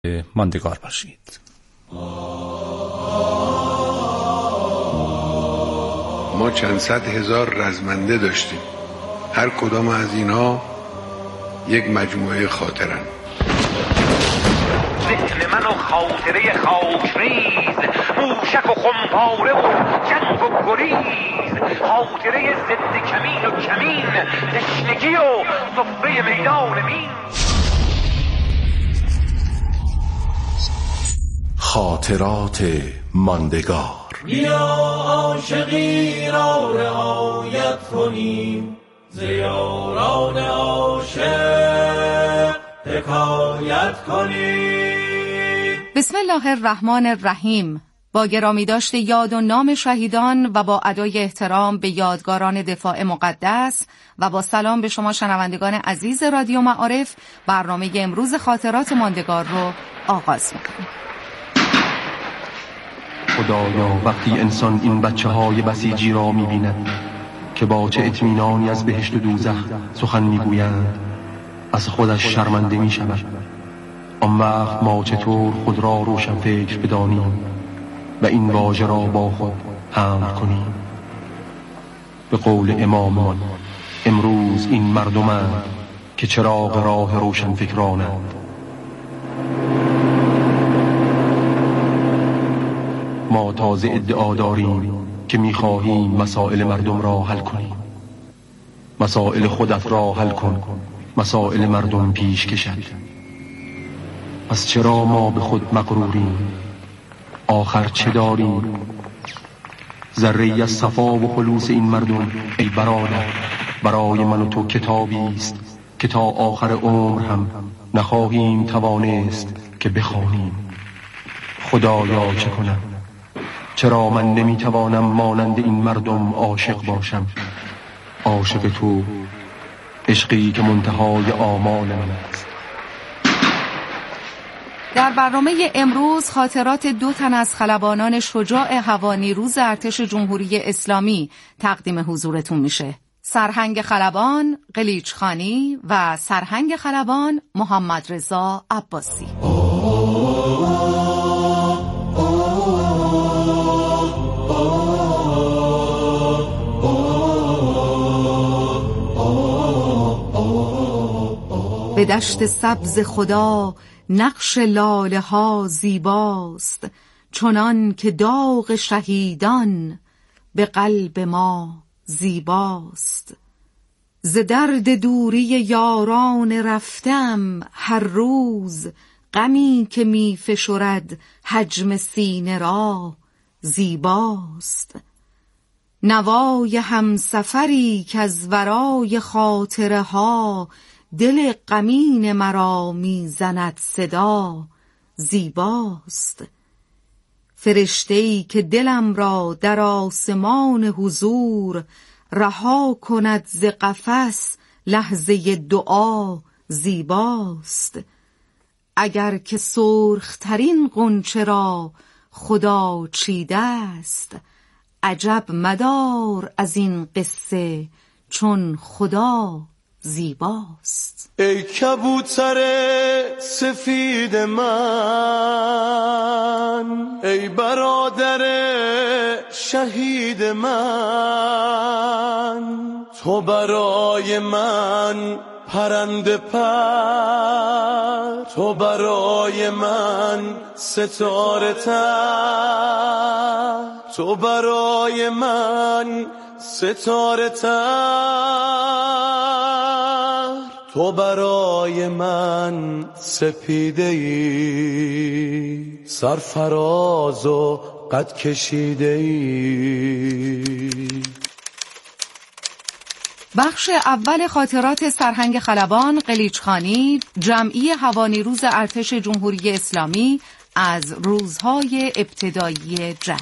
ماندگار باشید. ما چند صد هزار رزمنده داشتیم. هر کدام از اینها یک مجموعه خاطرن. ذهن من و خاطره خاکریز، موشک و خمپاره و جنگ و گریز، خاطره ضد کمین و کمین، تشنگی و سفره میدان مین. خاطرات ماندگار. بیا عاشقی را رعایت کنیم، ز یاران عاشق حکایت کنیم. بسم الله الرحمن الرحیم. با گرامی داشت یاد و نام شهیدان و با ادای احترام به یادگاران دفاع مقدس و با سلام به شما شنوندگان عزیز رادیو معارف، برنامه امروز خاطرات ماندگار رو آغاز می‌کنیم. خدایا وقتی انسان این بچه‌های بسیجی را می‌بیند که با چه اطمینانی از بهشت و دوزخ سخن می‌گویند، از خودش شرمنده می‌شود. آن وقت ما چطور خود را روشن فکر بدانیم و این واژه را با خود حمل کنیم؟ به قول اماممان، امروز این مردمند که چراغ راه روشن فکرانند. ما تازه ادعا داریم که می‌خواهیم مسائل مردم را حل کنیم. مسائل خودت را حل کن، مسائل مردم پیش کشد. پس چرا ما به خود مغروریم؟ آخر چه داریم؟ ذره‌ای از صفا و خلوص این مردم ای برادر برای من و تو کتابی است که تا آخر عمر هم نخواهیم توانست که بخوانیم. خدایا چه کنم؟ چرا من نمیتوانم مانند این مردم عاشق باشم؟ عاشق تو، عشقی که منتهای آمال من است. در برنامه امروز خاطرات 2 تن از خلبانان شجاع هوانیروز ارتش جمهوری اسلامی تقدیم حضورتون میشه. سرهنگ خلبان قلیچخانی و سرهنگ خلبان محمد رضا عباسی. به دشت سبز خدا نقش لاله ها زیباست، چنان که داغ شهیدان به قلب ما زیباست. ز درد دوری یاران رفتم هر روز، غمی که می فشرد حجم سینه را زیباست. نوای همسفری که از ورای خاطره ها دل غمین مرا میزند صدا زیباست. فرشته‌ای که دلم را در آسمان حضور رها کند ز قفس لحظه دعا زیباست. اگر که سرخ‌ترین غنچه را خدا چیده است، عجب مدار از این قصه چون خدا زیباست. ای کبوتر سفید من، ای برادر شهید من، تو برای من پرنده پر، تو برای من ستاره تر، تو برای من ستاره تر، تو برای من سپیده ای سرفراز و قد کشیده ای. بخش اول خاطرات سرهنگ خلبان قلیچخانی، جمعی هوانیروز ارتش جمهوری اسلامی از روزهای ابتدایی جنگ.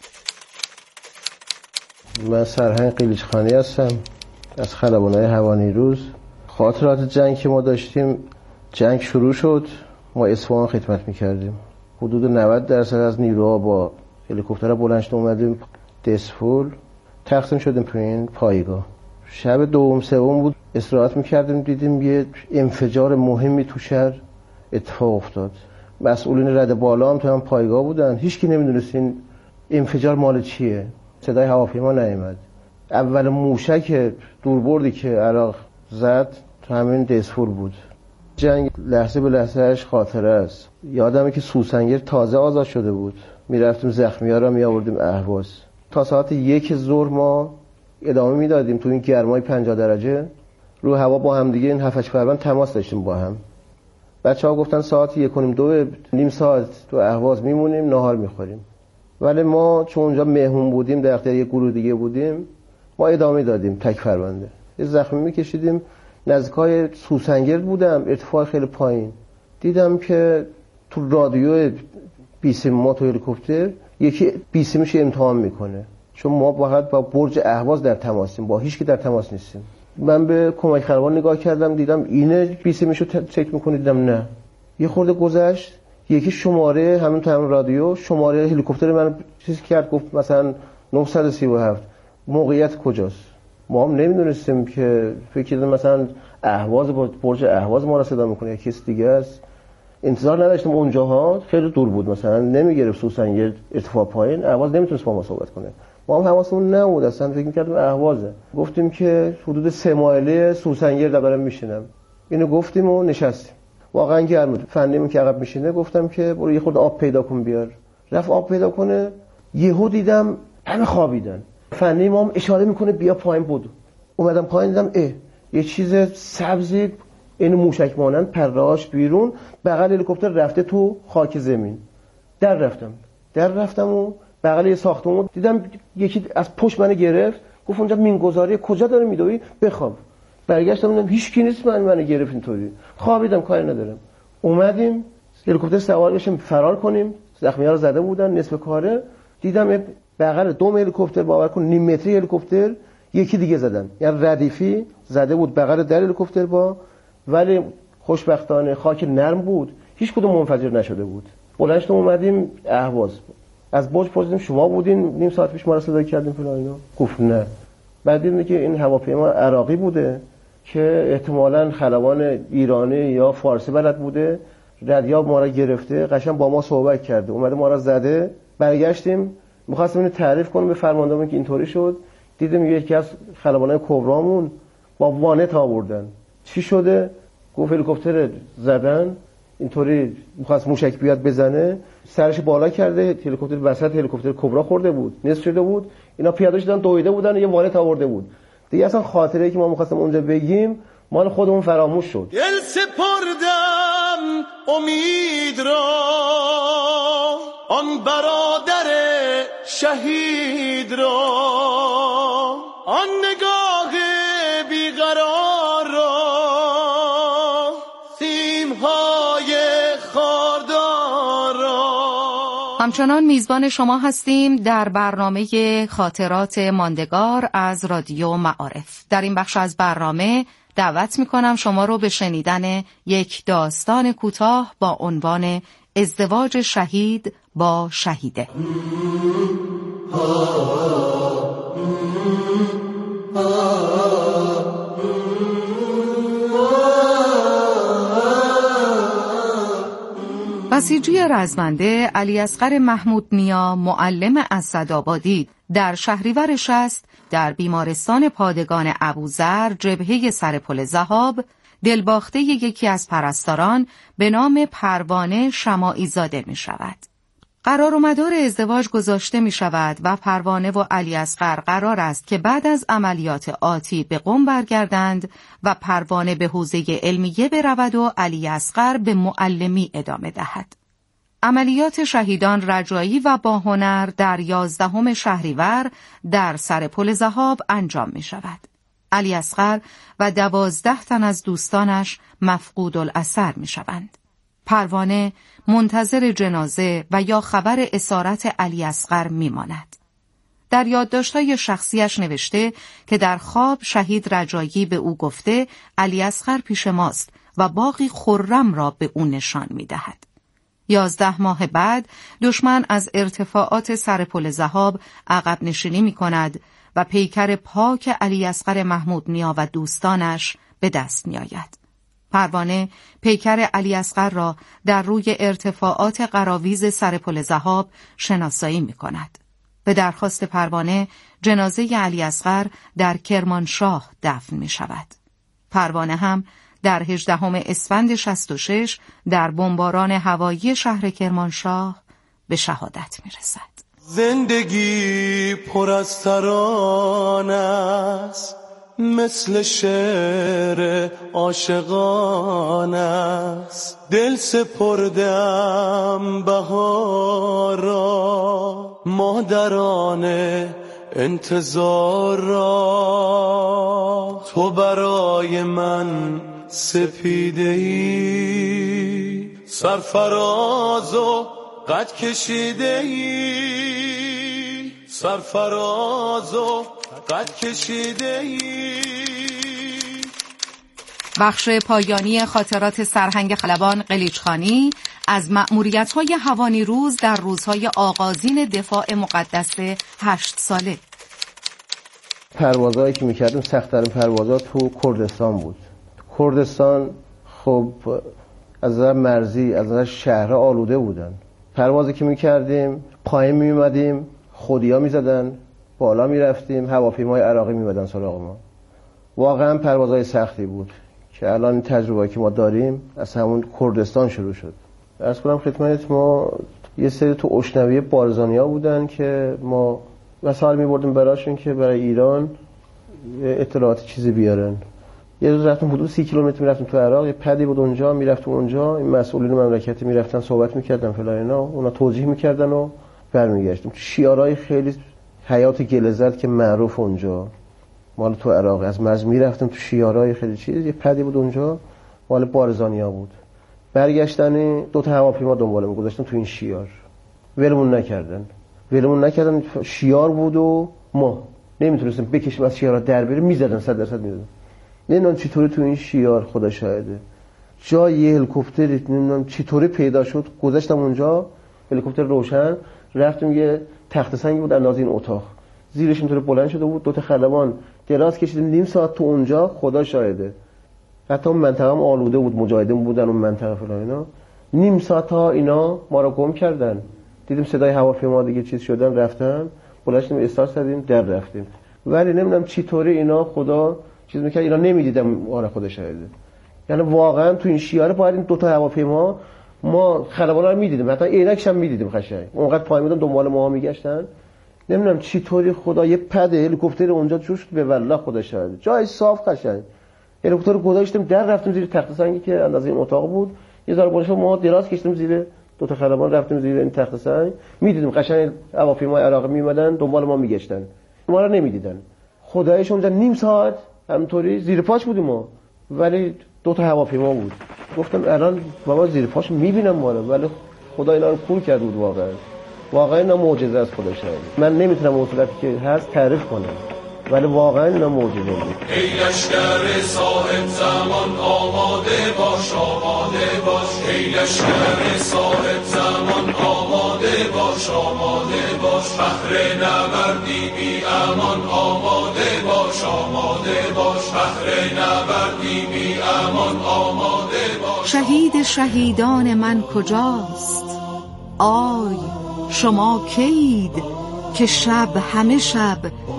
من سرهنگ قلیچخانی هستم از خلبانای هوانیروز. خاطرات جنگ که ما داشتیم، جنگ شروع شد، ما اصفهان خدمت میکردیم. حدود 90% از نیروها با هلیکوپتر بلند شده اومدیم دسفول، تقسیم شدیم تو این پایگاه. شب دوم سوم بود، استراحت میکردیم، دیدیم یه انفجار مهمی تو شهر اتفاق افتاد. مسئولین رد بالا هم تو هم پایگاه بودن، هیچکی نمیدونست این انفجار مال چیه. صدای هواپیما نیامد. اول موشک دوربردی که عراق زد تو همین دسفور بود. جنگ لحظه به لحظهش خاطره است. یادمه که سوسنگر تازه آزاد شده بود، میرفتیم زخمی‌ها رو میآوردیم اهواز. تا ساعت 1 ظهر ما ادامه میدادیم تو این گرمای 50 درجه رو هوا با هم دیگه. این 7-8 فروند تماس داشتیم با هم. بچه‌ها گفتن ساعت 1:30 نیم ساعت تو اهواز میمونیم، ناهار میخوریم. ولی ما چون اونجا مهمون بودیم، در اختیار یک گروه دیگه بودیم، ما ادامه دادیم. تک فرونده یه زخمی میکشیدیم. نزدیکای سوسنگر بودم، ارتفاع خیلی پایین. دیدم که تو رادیو بیسیم ما تو هلیکوپتر یکی بیسیمش امتحان میکنه، چون ما فقط با برج اهواز در تماسیم، با هیچ کی در تماس نیستیم. من به کمک خلبان نگاه کردم، دیدم اینه بیسیمشو چک میکنه. دیدم نه. یه خورده گذشت، یکی شماره همون تو همون رادیو شماره هلیکوپتر من چیز کرد، گفت مثلا 937 موقعیت کجاست. ما هم نمیدونستیم که، فکر کردیم مثلا اهواز با برج اهواز ما را صدا میکنه یا کس دیگه است. انتظار نداشتیم اونجاها، خیلی دور بود، مثلا نمیگرفت سوسنگر ارتفاع پایین، اهواز نمیتونست با ما صحبت کنه. ما هم حواسمون نبود، اصلا فکر می‌کردیم اهوازه. گفتیم که حدود 3 مایله سوسنگر دارم میشینم. اینو گفتیم و نشستیم. واقعا گرم بود. فنیمون که عقب میشینه گفتم که برو یه خورده آب پیدا کن بیار. رفت آب پیدا کنه، یهو دیدم همه خوابیدن. فنی ما هم اشاره میکنه بیا پایین بود. اومدم پایین، دیدم یه چیز سبزی این موشک مانند پراش بیرون، بغل هلیکوپتر رفته تو خاک زمین. در رفتم و بغل یه ساختمون دیدم یکی از پشت منو گرفت، گفت اونجا مینگذاری کجا داره میدوی؟ بخواب. برگشتم دیدم هیچ کی نیست، منو گرفت اینطوری. خوابیدم، کاری ندارم. اومدیم هلیکوپتر سوار بشیم فرار کنیم. زخمی‌ها رو زده بودن، نصف کاره. دیدم بغل دوم هلیکوپتر، باور کن نیم متری هلیکوپتر یکی دیگه زدن، یعنی ردیفی زده بود بغل در هلیکوپتر با، ولی خوشبختانه خاک نرم بود، هیچ کدوم منفجر نشده بود. بلندشتم اومدیم اهواز. از برج پرسیدیم شما بودین نیم ساعت پیش ما رو صدا کردیم فلان اینا؟ گفت نه. بعد دیدیم که این هواپیما عراقی بوده که احتمالاً خلبان ایرانی یا فارسی بلد بوده، ردیاب ما رو گرفته، قشنگ با ما صحبت کرده، اومده ما رو زده. برگشتیم می‌خواستیم اینو تعریف کنیم به فرماندهمون که اینطوری شد. دیدیم یکی از خلبانای کبرامون با وانت آوردن. چی شده؟ گفت هلیکوپتر زدن، اینطوری می‌خواست موشک بیاد بزنه، سرش بالا کرده، هلیکوپتر وسط هلیکوپتر کبرا خورده بود، نصف شده بود. اینا پیاده شدن دویده بودن و یه وانت آورده بود. دیگه اصلا خاطره‌ای که ما می‌خواستیم اونجا بگیم مال خودمون فراموش شد. دل سپردم امید را آن برادر شهید را، آن نگاه بیقرار را، سیمهای خاردار را. همچنان میزبان شما هستیم در برنامه خاطرات ماندگار از رادیو معارف. در این بخش از برنامه دعوت میکنم شما رو به شنیدن یک داستان کوتاه با عنوان ازدواج شهید با شهیده. بسیجی رزمنده علیاصغر محمود نیا معلم اسدآبادی در شهریور 60 در بیمارستان پادگان ابوذر جبهه سرپل ذهاب دلباخته یکی از پرستاران به نام پروانه شماعی زاده می شود. قرار و مدار ازدواج گذاشته می شود و پروانه و علیاصغر قرار است که بعد از عملیات آتی به قم برگردند و پروانه به حوزه علمیه برود و علیاصغر به معلمی ادامه دهد. عملیات شهیدان رجایی و با هنر در 11 شهریور در سرپل ذهاب انجام می شود. علیاصغر و 12 تن از دوستانش مفقود الاثر می شوند. پروانه منتظر جنازه و یا خبر اسارت علیاصغر می ماند. در یادداشت‌های شخصیش نوشته که در خواب شهید رجایی به او گفته علیاصغر پیش ماست و باغی خرم را به او نشان می دهد. 11 ماه بعد دشمن از ارتفاعات سرپل ذهاب عقب نشینی می کند و پیکر پاک علیاصغر محمود نیا و دوستانش به دست می آید. پروانه پیکر علی اصغر را در روی ارتفاعات قراویز سر پل ذهاب شناسایی می کند. به درخواست پروانه جنازه علی اصغر در کرمانشاه دفن می شود. پروانه هم در 18 اسفند 66 در بمباران هوایی شهر کرمانشاه به شهادت می رسد. زندگی پر از ترانه است، مثل شعر عاشقانه است. دل سپردم بهار را، مادران انتظار را. تو برای من سپیده ای، سرفراز و قد کشیده ای، سرفراز و قد کشیده ای. بخش پایانی خاطرات سرهنگ خلبان قلیچخانی از مأموریت‌های هوانیروز در روزهای آغازین دفاع مقدس 8 ساله. پروازهایی که میکردیم سخت‌ترین پروازها تو کردستان بود. کردستان خب از نظر مرزی، از نظر شهرها آلوده بودن. پروازی که میکردیم پایین میومدیم، خودیا میزدن، بالا میرفتیم، هواپیمای عراقی میمدن سراغ ما. واقعا پروازهای سختی بود که الان این تجربه‌ای که ما داریم از همون کردستان شروع شد. عرض کنم خدمت ما یه سری تو اشنوی بارزانیا بودن که ما مثال میبردیم براشون که برای ایران اطلاعات چیزی بیارن. یه روز رفتیم حدود 30 کیلومتر میرفتیم تو عراق، یه پدی بود اونجا، میرفتیم اونجا، این مسئولین مملکتی میرفتن صحبت میکردن فلان اینا، اونا توضیح میکردن و برمیگشتیم. شیارای خیلی حیات گلزد که معروف اونجا مال تو عراق، از مرز میرفتیم تو شیارای خیلی چیز، یه پدی بود اونجا مال بارزانیا بود. برگشتنی 2 تا هواپیما دنبالمون گذاشتن تو این شیار، ولمون نکردن. شیار بود و ما نمیتونستیم بکشیم از شیارا در بریم، میزدن 100% میزدن. نمیدونم چطوری تو این شیار، خدا شاهده، جای یه هلیکوپتری نمیدونم چطوری پیدا شد، گذاشتم اونجا، هلیکوپتر روشن، رفتیم یه تخت سنگی بود اندازه این اتاق، زیرش اینطوری بلند شده بود، 2 تا خلبان دراز کشیدیم، نیم ساعت تو اونجا، خدا شاهده. حتی اون منطقه هم آلوده بود، مجاهدین بودن اون منطقه فلان اینا. نیم ساعت تا اینا ما رو گم کردن. دیدیم صدای هواپیما دیگه چیز شدن، رفتن، بلند شدیم استارت زدیم، در رفتیم. ولی نمیدونم چطوری اینا خدا چیز میکرد، اینا نمیدیدم، آره خدا شاهده. یعنی واقعا تو این شیاره باید این 2 تا هواپیما ما خلبانا رو میدیدیم، حتی عینکش هم میدیدیم قشنگ. اونقدر پای میدن دنبال ما میگشتن. نمیدونم چطوری خدا یه پد هلیکوپتر اونجا جوش به والله خدا شاهده. جای صاف قشنگ. هلیکوپتر رو گذاشتیم، در رفتیم زیر تخت سنگی که اندازه این اتاق بود. یه ذره بالا ما دراز کشیدیم زیر 2 تا خلبان، رفتیم زیر این تخت سنگ، میدیدیم قشنگ هواپیمای عراقی میومدن دنبال ما میگشتن. ما رو نمیدیدن. خدایش اونجا نیم ساعت همینطوری زیر پاش بودیم ما، ولی 2 تا هواپیما بود. گفتم الان بابا زیر پاش میبینم ما رو، ولی خدا اینا رو کور کرد بود. واقعا اینا معجزه است خدا شاهد. من نمیتونم اون صورتی که هست تعریف کنم، ولی واقعا اینا معجزه بود. ای لشکر صاحب زمان آماده باش، آماده باش. ای لشکر صاحب زمان آماده باش، آماده باش. بهر نبردی بی امان آماده باش، آماده باش. بهر نبردی بی امان آماده باش. شهید شهیدان من کجاست؟ آی شما کید که شب همه شب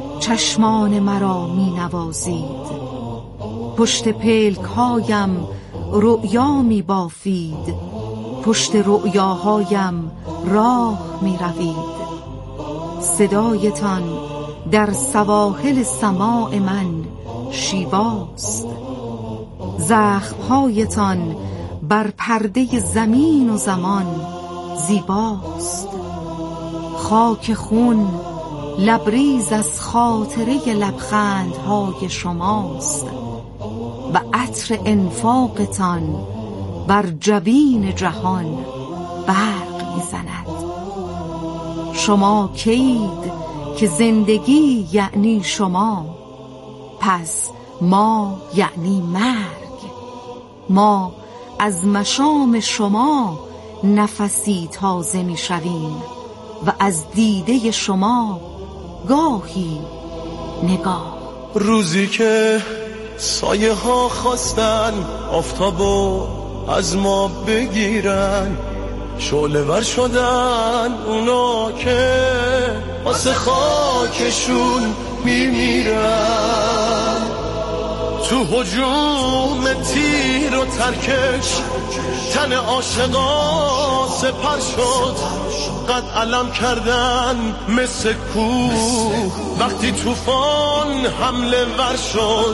چشمان مرا می نوازید. پشت پلک هایم رؤیا می بافید، پشت رؤیاهایم راه می روید. صدایتان در سواحل سماع من شیواست، زخمهایتان بر پرده زمین و زمان زیباست. خاک خون لبریز از خاطره لبخندهای شماست و عطر انفاقتان بر جبین جهان برق میزند. شما کید که زندگی یعنی شما، پس ما یعنی مرگ. ما از مشام شما نفسی تازه میشویم و از دیده شما گاهی نگاه. روزی که سایه ها خواستن آفتابو از ما بگیرن، شعله ور شدن اونا که واسه خاکشون میمیرن. تو هجوم تیر و ترکش تن عاشقا سپر شد، قد علم کردن مثل کوه وقتی طوفان حمله ور شد.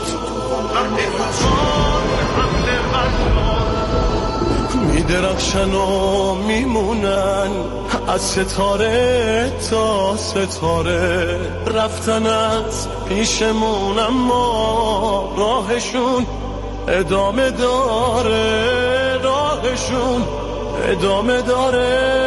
میدرخشن و میمونن از ستاره تا ستاره، رفتن از پیشمون اما راهشون ادامه داره، راهشون ادامه داره.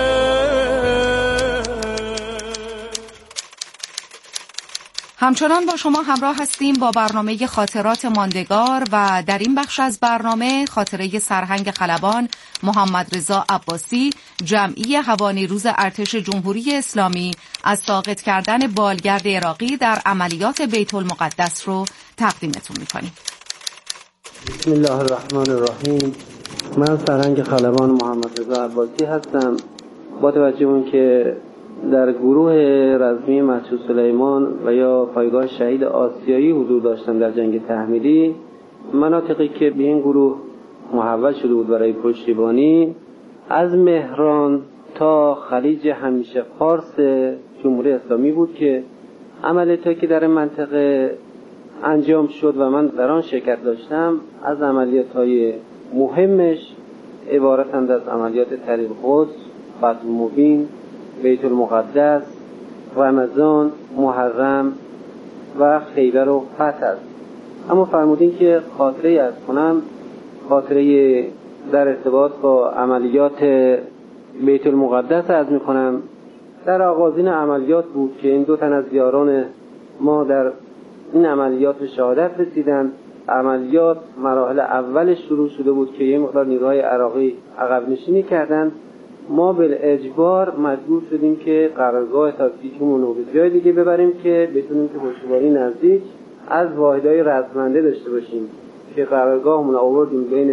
همچنان با شما همراه هستیم با برنامه خاطرات ماندگار و در این بخش از برنامه خاطره سرهنگ خلبان محمد رضا عباسی، جمعی هوانیروز ارتش جمهوری اسلامی، از ساقط کردن بالگرد عراقی در عملیات بیت المقدس رو تقدیمتون می‌کنیم. بسم الله الرحمن الرحیم. من سرهنگ خلبان محمد رضا عباسی هستم. با توجه اون که در گروه رزمی مسجد سلیمان و یا پایگاه شهید آسیایی حضور داشتم در جنگ تحمیلی، مناطقی که به این گروه محول شده بود برای پشتیبانی از مهران تا خلیج همیشه فارس جمهوری اسلامی بود که عملیاتی که در منطقه انجام شد و من در آن شرکت داشتم از عملیات‌های مهمش عبارتند از عملیات طریق قدس، فتح مبین، بیت المقدس، رمضان، محرم و خیبر و فتح است. اما فرمودین که خاطره از کنم، خاطره در ارتباط با عملیات بیت المقدس از میکنم. در آغازین عملیات بود که این 2 تن از یاران ما در این عملیات به شهادت رسیدند. عملیات مراحل اولش شروع شده بود که یه مقدار نیروهای عراقی عقب نشینی کردند. ما بالاجبار مجبور شدیم که قرارگاه تاکتیکمون رو به جای دیگه ببریم که بتونیم که پشتیبانی نزدیک از واحدهای رزمنده داشته باشیم که قرارگاهمون رو آوردیم بین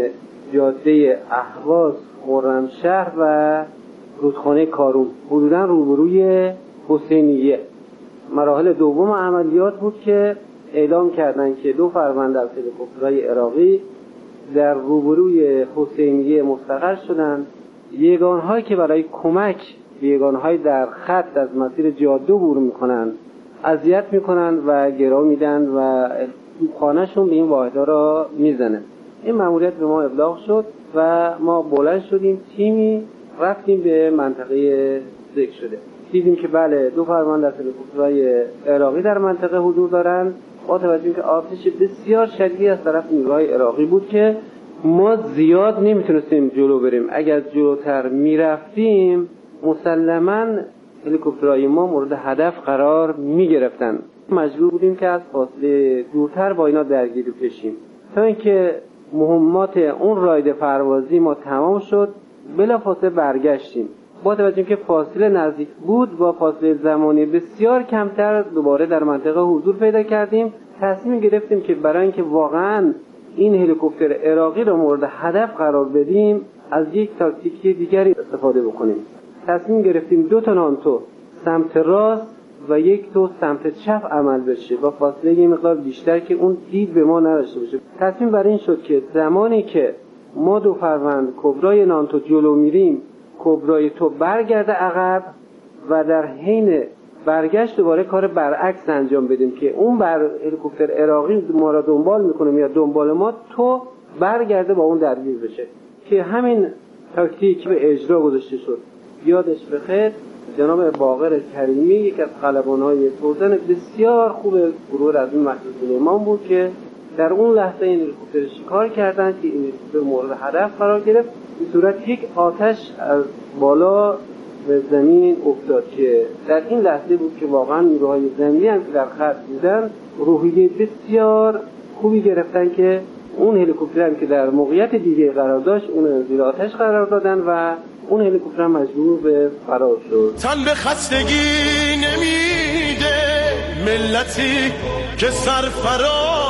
جاده اهواز خرمشهر و رودخانه کارون، حدوداً روبروی حسینیه. مراحل دوم عملیات بود که اعلام کردند که 2 فرمانده از هلیکوپترهای عراقی در روبروی حسینیه مستقر شدند. یگانهایی که برای کمک به یگانهای در خط از مسیر جاده عبور میکنن اذیت میکنن و گرو میدن و توپخانه‌شون به این واحدها را میزنه. این مأموریت به ما ابلاغ شد و ما بلند شدیم، تیمی رفتیم به منطقه ذکر شده. دیدیم که بله 2 فرمانده از هلیکوپترهای عراقی در منطقه حضور دارن. با توجه که آتش بسیار شدیدی از طرف نیروهای عراقی بود که ما زیاد نمیتونستیم جلو بریم. اگر جلوتر میرفتیم مسلماً هلیکوپترهای ما مورد هدف قرار میگرفتن. مجبور بودیم که از فاصله دورتر با اینا درگیری بشیم تا اینکه مهمات اون راید پروازی ما تمام شد. بلافاصله برگشتیم. با توجه که فاصله نزدیک بود، با فاصله زمانی بسیار کمتر دوباره در منطقه حضور پیدا کردیم. تصمیم گرفتیم که برای اینکه واقعاً این هلیکوپتر عراقی را مورد هدف قرار بدیم از یک تاکتیک دیگری استفاده بکنیم. تصمیم گرفتیم 2 تا نانتو سمت راست و 1 تا سمت چپ عمل بشه با فاصله یه مقدار بیشتر که اون دید به ما نداشته باشه. تصمیم بر این شد که زمانی که ما 2 فروند کبرای نانتو جلو میریم، کبرای تو برگرده عقب و در حین برگشت دوباره کار برعکس انجام بدیم که اون هلیکوپتر عراقی ما را دنبال میکنه میاد دنبال ما، تو برگرده با اون درگیر بشه. که همین تاکتیک به اجرا گذاشته شد. یادش بخیر جناب باقر کریمی یک از خلبان‌های فرزن بسیار خوب گروه رزمی مسجد سلیمان بود که در اون لحظه این هلیکوپتر شکار کردند که این هلیکوپتر مورد هدف قرار گرفت. به صورت یک آتش از بالا به زمین افتاد که در این لحظه بود که واقعا نیروهای زمینی هم که در خط بودن روحیه بسیار خوبی گرفتن که اون هلیکوپتر هم که در موقعیت دیگه قرار داشت اون زیر آتش قرار دادن و اون هلیکوپتر مجبور به فرار شد. تن به خستگی نمیده ملتی که سرفراز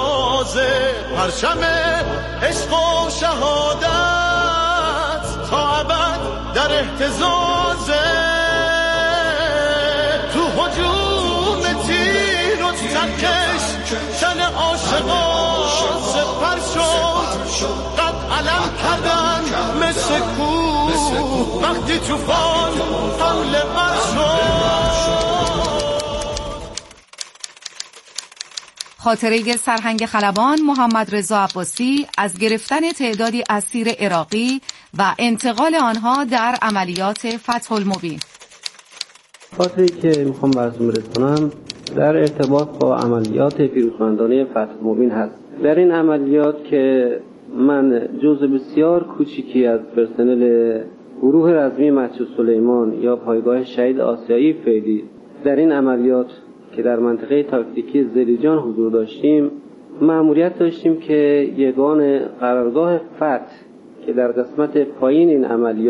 تازه پرچم عشق و شهادت تا ابد در اهتزازه تو هجوم تیر و ترکش تن عاشقان سپر شد قد علم کردن مثل کوه وقتی توفان حمله بر شد. خاطره سرهنگ خلبان محمد رضا عباسی از گرفتن تعدادی اسیر عراقی و انتقال آنها در عملیات فتح المبین. خاطری که میخوام براتون برسونم در ارتباط با عملیات پیروزمندانه فتح المبین هست. در این عملیات که من جزء بسیار کوچیکی از پرسنل گروه رزمی مسجد سلیمان یا پایگاه شهید آسیایی فعلی در این عملیات که در منطقه تاکتیکی زلیجان حضور داشتیم، مأموریت داشتیم که یگان قرارگاه فتح که در قسمت پایین این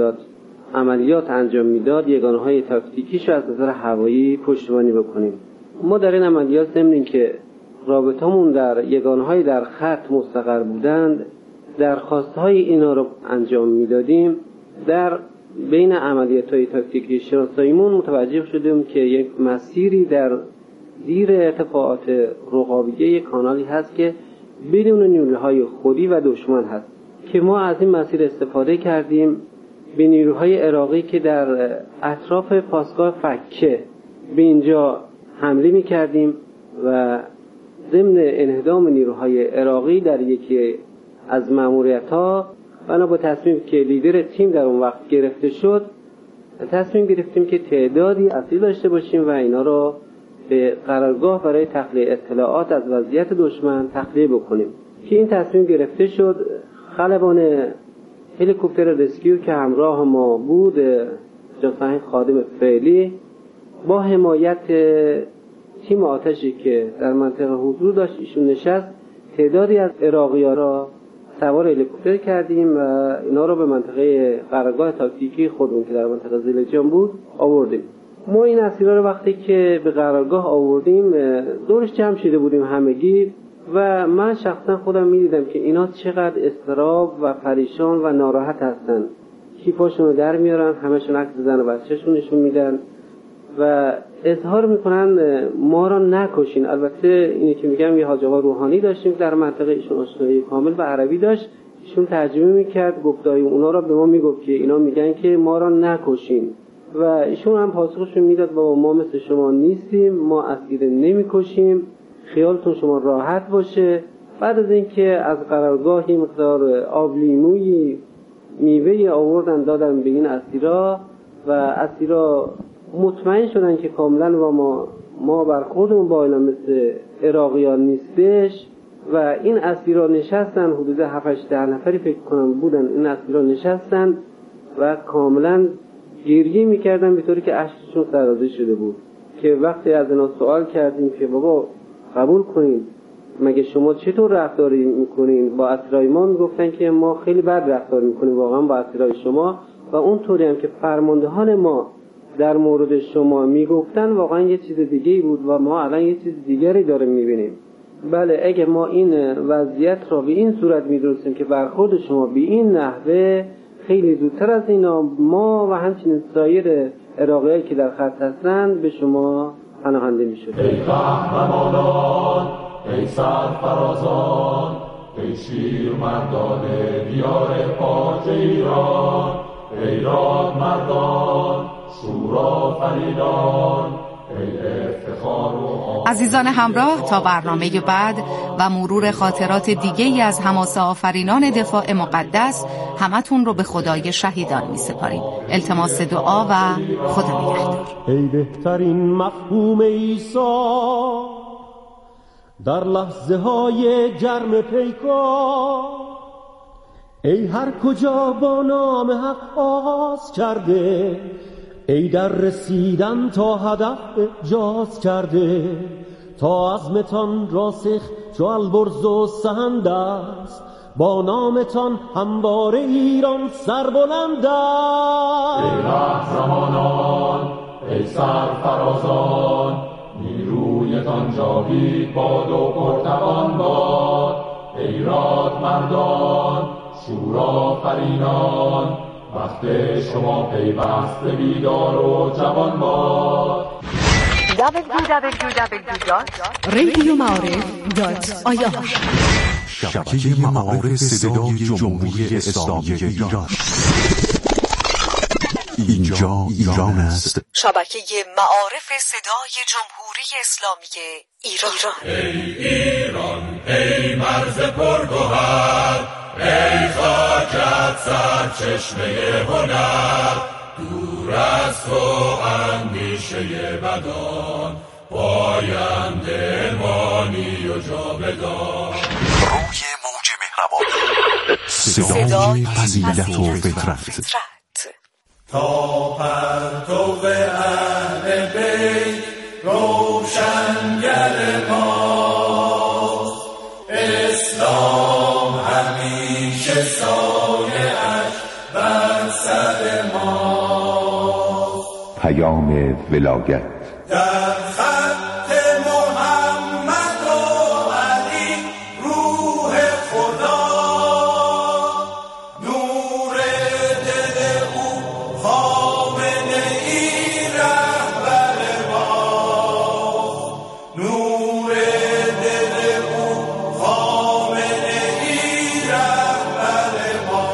عملیات انجام میداد، یگانه‌های تاکتیکیش از نظر هوایی پشتیبانی بکنیم. ما در این عملیات ضمن اینکه رابطه‌مون در یگانه‌های در خط مستقر بودند، درخواست‌های اینا رو انجام میدادیم. در بین عملیات‌های تاکتیکی شناساییمون متوجه شدیم که یک مسیری در زیر ارتفاعات رقابیه کانالی هست که بدون نیروهای خودی و دشمن هست که ما از این مسیر استفاده کردیم. به نیروهای عراقی که در اطراف پاسگاه فکه به اینجا حمله می کردیم و ضمن انهدام نیروهای عراقی در یکی از مأموریت‌ها بنا با تصمیم که لیدر تیم در اون وقت گرفته شد، تصمیم گرفتیم که تعدادی اسیر داشته باشیم و اینا رو به قرارگاه برای تخلیه اطلاعات از وضعیت دشمن تخلیه بکنیم. که این تصمیم گرفته شد، خلبان هلیکوپتر رسکیو که همراه ما بود، جاسوس خادم فعلی، با حمایت تیم آتشی که در منطقه حضور داشت ایشون نشست، تعدادی از عراقی‌ها را سوار هلیکوپتر کردیم و اینا رو به منطقه قرارگاه تاکتیکی خودمون که در منطقه زلیجان بود آوردیم. ما این اسیرا رو وقتی که به قرارگاه آوردیم دورش جمع شده بودیم همگی و من شخصا خودم می‌دیدم که اینا چقدر اضطراب و پریشان و ناراحت هستن. کیفاشون رو در میارن، همشون عکس زن و بچه‌شون نشون میدن و اظهار میکنن ما را نکشین. البته اینی که میگم یه حاج آقا روحانی داشتیم در منطقه، ایشون آشنایی کامل به عربی داشت، ایشون ترجمه میکرد گفتای اونا را به ما میگفت که اینا میگن که ما را نکشین و ایشون هم پاسخشون میداد بابا ما مثل شما نیستیم، ما اسیر نمیکشیم، خیالتون شما راحت باشه. بعد از اینکه از قرارگاهی مقدار آب لیمویی میوه آوردن دادن به این اسیرا و اسیرا مطمئن شدن که کاملا و ما برخوردمون با اینا مثل عراقیان نیستش و این اسیرا نشستن، حدود 7-8 نفری فکر کنم بودن، این اسیرا نشستن و کاملا گریه میکردن به طوری که اشکشون سرازیر شده بود. که وقتی از اینا سوال کردیم که بابا قبول کنین، مگه شما چطور رفتاری میکنین با اسیرای ما، میگفتن که ما خیلی بد رفتار میکنیم واقعا با اسیرای شما و اونطوری هم که فرماندهان ما در مورد شما میگفتن واقعا یه چیز دیگه‌ای بود و ما الان یه چیز دیگری داریم میبینیم. بله اگه ما این وضعیت را به این صورت میدونستیم که برخورد شما به این نحوه خیلی زودتر از اینا ما و همچنین سایر عراقی‌هایی که در خط هستند به شما پناهنده میشد. ای قهرمانان، ای سرفرازان، ای شیر مردان دیار پاک ایران، ای راد مردان، شورا فریدان، عزیزان همراه، تا برنامه بعد و مرور خاطرات دیگه‌ای از حماسه آفرینان دفاع مقدس همتون رو به خدای شهیدان می سپاریم. التماس دعا و خدا نگهدار. ای بهترین مفهوم عیسی در لحظه های گرم پیکار، ای هر کجا با نام حق آغاز کرده، ای در رسیدن تا هدف اجاز کرده، تا عزمتان راسخ چو البرز و سهند است، با نامتان همواره ایران سربلند است. ای قهرمانان، ای سرفرازان، نیرویتان جاوید باد و پرتوان باد، ایراد مردان شورآفرینان، وقت شما پیوسته بیدار و جوان باد. www.radiomعارف.ir شبکه معارف صدای جمهوری اسلامی ایران. اینجا ایران است. شبکه معارف صدای جمهوری اسلامی ایران. ای ایران ای مرز پرگوهر، ای خاکت سرچشمه هنر، دور از تو اندیشه بدان، پاینده مانی و جاودان. روی موج مهربان، صدای فضیلت و فطرت. تا پرتو اهل بیت روشنگر ما، اسلام همیشه سایه‌اش بر سر ما. پیام ولایت در خط محمد و علی روح خدا، نور دل او خامنه ای رهبر ما، نور دل او خامنه ای رهبر ما.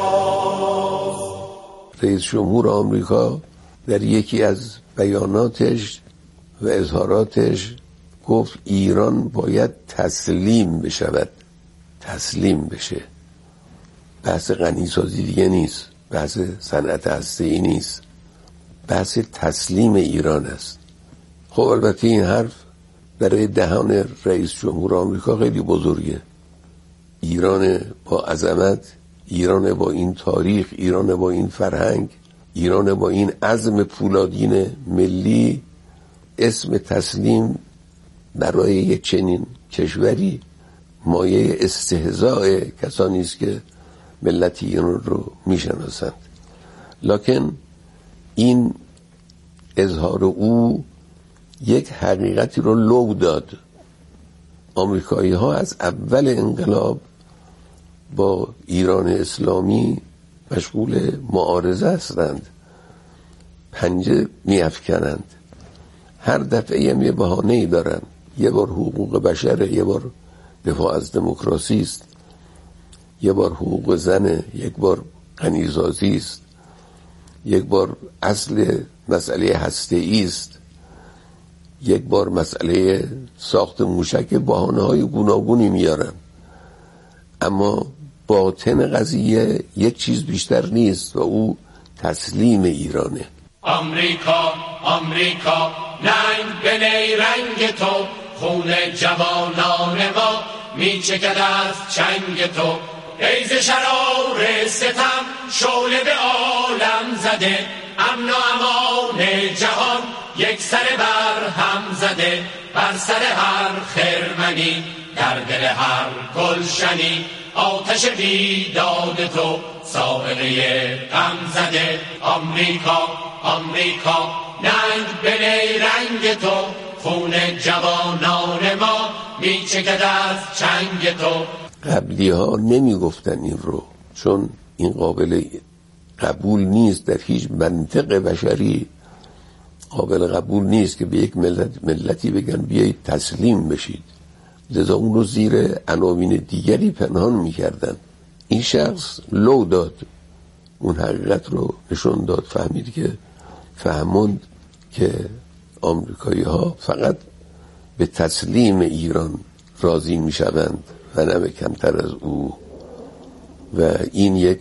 رئیس جمهور آمریکا در یکی از بیاناتش و اظهاراتش گفت ایران باید تسلیم بشود، تسلیم بشه. بحث غنیسازی دیگه نیست، بحث صنعت هسته‌ای نیست، بحث تسلیم ایران است. خب البته این حرف برای دهان رئیس جمهور آمریکا خیلی بزرگه. ایران با عظمت، ایران با این تاریخ، ایران با این فرهنگ، ایران با این عزم پولادین ملی، اسم تسلیم برای یک چنین کشوری مایه استهزاء کسانی است که ملت ایران رو میشناسند. لکن این اظهار او یک حقیقتی رو لو داد. آمریکایی ها از اول انقلاب با ایران اسلامی مشغول معارضه هستند، پنجه میافکنند، هر دفعه هم یه بهانه‌ای دارن. یه بار حقوق بشره، یه بار دفاع از دموکراسی است، یه بار حقوق زنه، یک بار غنیسازی است، یک بار اصل مسئله هسته‌ای است، یک بار مسئله ساخت موشک. بهانه‌های گوناگونی میارن، اما باطن قضیه یک چیز بیشتر نیست و او تسلیم ایرانه. آمریکا آمریکا ننگ به نیرنگ تو، خون جوانان ما میچکد از چنگ تو. ای ز شرار ستم شعله به عالم زده، امن و امان جهان یک سر بر هم زده. بر سر هر خرمنی در دل هر گلشنی، آتش بیداد تو صاعقه غم زده. آمریکا آمریکا ننگ به نیرنگ تو، خون جوانان ما میچکد از چنگ تو. قبلی ها نمی گفتن این رو، چون این قابل قبول نیست. در هیچ منطق بشری قابل قبول نیست که به یک ملتی بگن بیایید تسلیم بشید. لذا اون رو زیر عناوین دیگری پنهان میکردن. این شخص لو داد، اون حقیقت رو نشون داد، فهموند که آمریکایی ها فقط به تسلیم ایران راضی میشوند و نه به کمتر از او. و این یک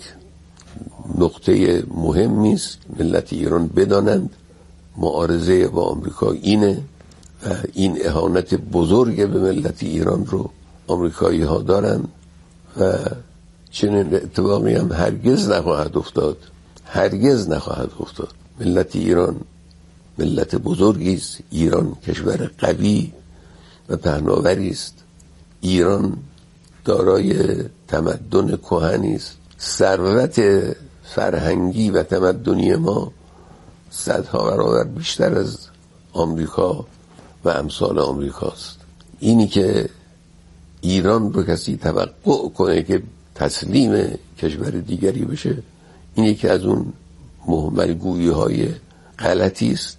نقطه مهمی است ملت ایران بدانند. معارضه با آمریکا اینه و این اهانت بزرگ به ملت ایران رو آمریکایی ها دارن و چنین اتفاقی هم هرگز نخواهد افتاد، هرگز نخواهد افتاد. ملت ایران ملت بزرگی است، ایران کشور قوی و پهناوری است، ایران دارای تمدن کهنی است. ثروت فرهنگی و تمدنی ما صدها برابر بیشتر از آمریکا و امثال آمریکاست. اینی که ایران رو کسی توقع کنه که تسلیم کشور دیگری بشه، این یکی از اون مهملگویی های غلطی است